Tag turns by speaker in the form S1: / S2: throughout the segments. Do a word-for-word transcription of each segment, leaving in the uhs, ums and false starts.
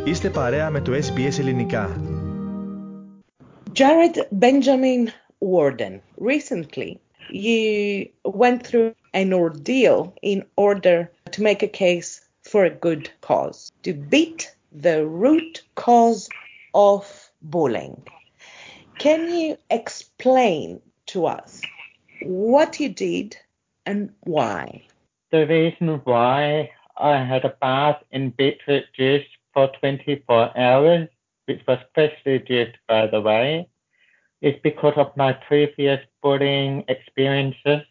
S1: Είστε παρέα με το ες μπι ες Ελληνικά.
S2: Jared Benjamin Warden, recently you went through an ordeal in order to make a case for a good cause, to beat the root cause of bullying. Can you explain to us what you did and why?
S3: The reason why I had a bath in beetroot juice for twenty-four hours, which was freshly juiced, by the way, is because of my previous bullying experiences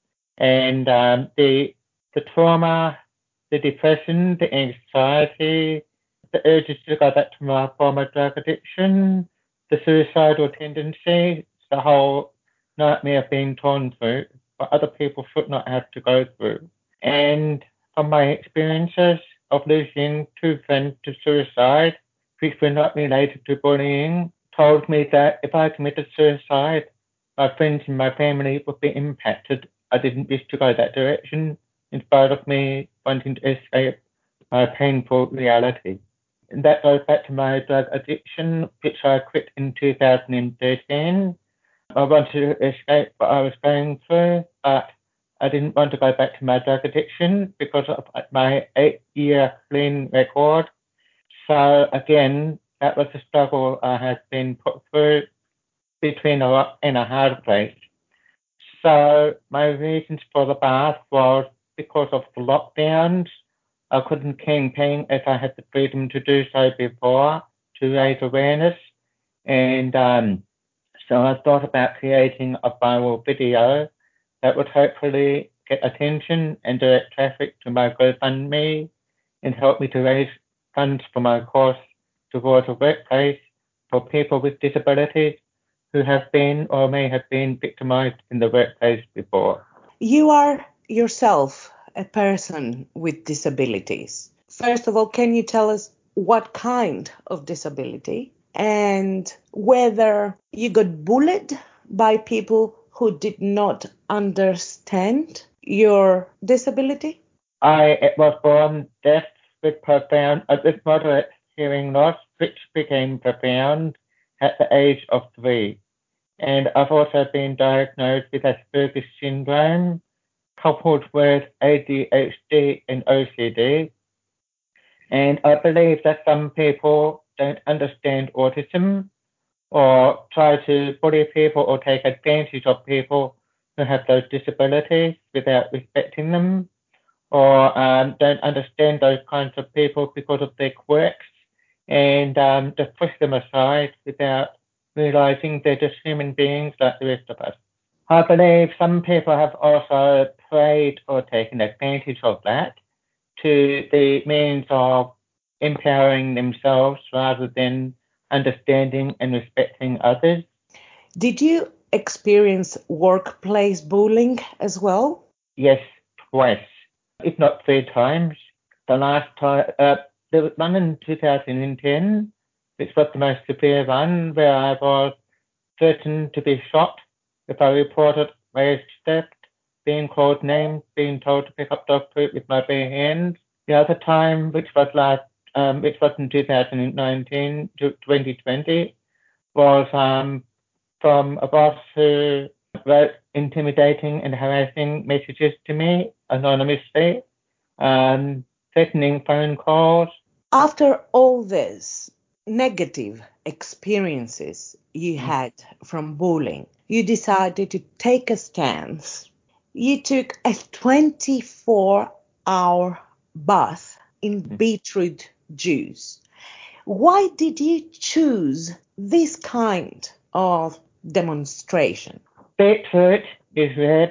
S3: and um, the the trauma, the depression, the anxiety, the urges to go back to my former drug addiction, the suicidal tendency, the whole nightmare of being torn through, but other people should not have to go through. And from my experiences of losing two friends to suicide, which were not related to bullying, told me that if I committed suicide, my friends and my family would be impacted. I didn't wish to go that direction, in spite of me wanting to escape my painful reality. And that goes back to my drug addiction, which I quit in two thousand thirteen. I wanted to escape what I was going through, but I didn't want to go back to my drug addiction because of my eight-year clean record. So again, that was the struggle I had been put through between a rock and a hard place. So my reasons for the bath was because of the lockdowns. I couldn't campaign as I had the freedom to do so before, to raise awareness. And um, so I thought about creating a viral video that would hopefully get attention and direct traffic to my GoFundMe and help me to raise funds for my course towards a workplace for people with disabilities who have been or may have been victimized in the workplace before.
S2: You are yourself a person with disabilities. First of all, can you tell us what kind of disability and whether you got bullied by people who did not understand your disability?
S3: I was born deaf with profound, uh, with moderate hearing loss, which became profound at the age of three. And I've also been diagnosed with Asperger's syndrome, coupled with A D H D and O C D. And I believe that some people don't understand autism or try to bully people or take advantage of people who have those disabilities without respecting them, or um, don't understand those kinds of people because of their quirks and um, just push them aside without realizing they're just human beings like the rest of us. I believe some people have also played or taken advantage of that to the means of empowering themselves rather than understanding and respecting others.
S2: Did you experience workplace bullying as well?
S3: Yes, twice, if not three times. The last time, uh, there was one in two thousand ten, which was the most severe one, where I was threatened to be shot if I reported raised theft, being called names, being told to pick up dog poop with my bare hands. The other time, which was last, um, which was in two thousand nineteen to twenty twenty, was um, from a boss who wrote intimidating and harassing messages to me anonymously, um, threatening phone calls.
S2: After all this negative experiences you had from bullying, you decided to take a stance. You took a twenty-four hour bath in beetroot juice. Why did you choose this kind of demonstration?
S3: Beetroot is red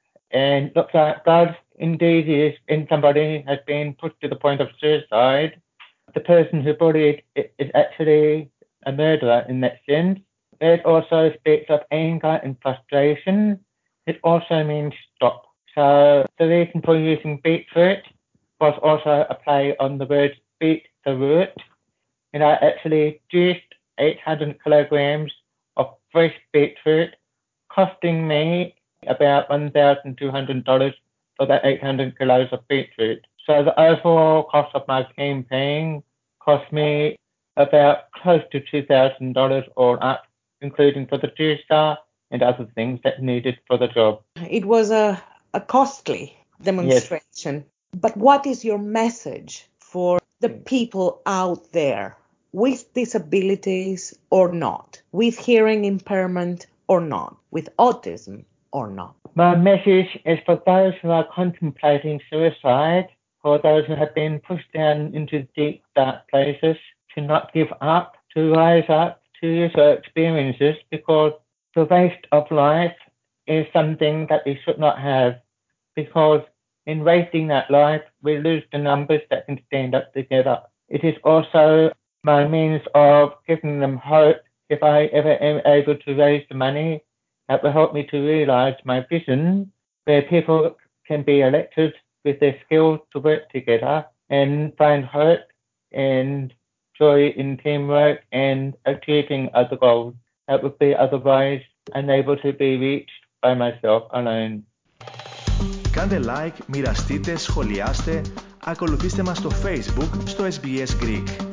S3: and looks like blood. Indeed, is in somebody has been pushed to the point of suicide. The person who bullied is actually a murderer in that sense. It also speaks of anger and frustration. It also means stop. So the reason for using beetroot was also a play on the word beat the root. And I actually juiced eight hundred kilograms of fresh beetroot, costing me about one thousand two hundred dollars for that eight hundred kilos of beetroot. So the overall cost of my campaign cost me about close to two thousand dollars all up, including for the juicer and other things that needed for the job.
S2: It was a, a costly demonstration. Yes. But what is your message for the people out there with disabilities or not, with hearing impairment or not, with autism or not?
S3: My message is for those who are contemplating suicide, for those who have been pushed down into deep, dark places, to not give up, to rise up, to use their experiences, because the waste of life is something that we should not have, because in wasting that life, we lose the numbers that can stand up together. It is also my means of giving them hope. If I ever am able to raise the money, that will help me to realise my vision, where people can be elected with their skills to work together and find hope and joy in teamwork and achieving other goals that would be otherwise unable to be reached by myself alone.
S1: Κάντε like, μοιραστείτε, σχολιάστε, ακολουθήστε μας στο Facebook στο ες μπι ες Greek.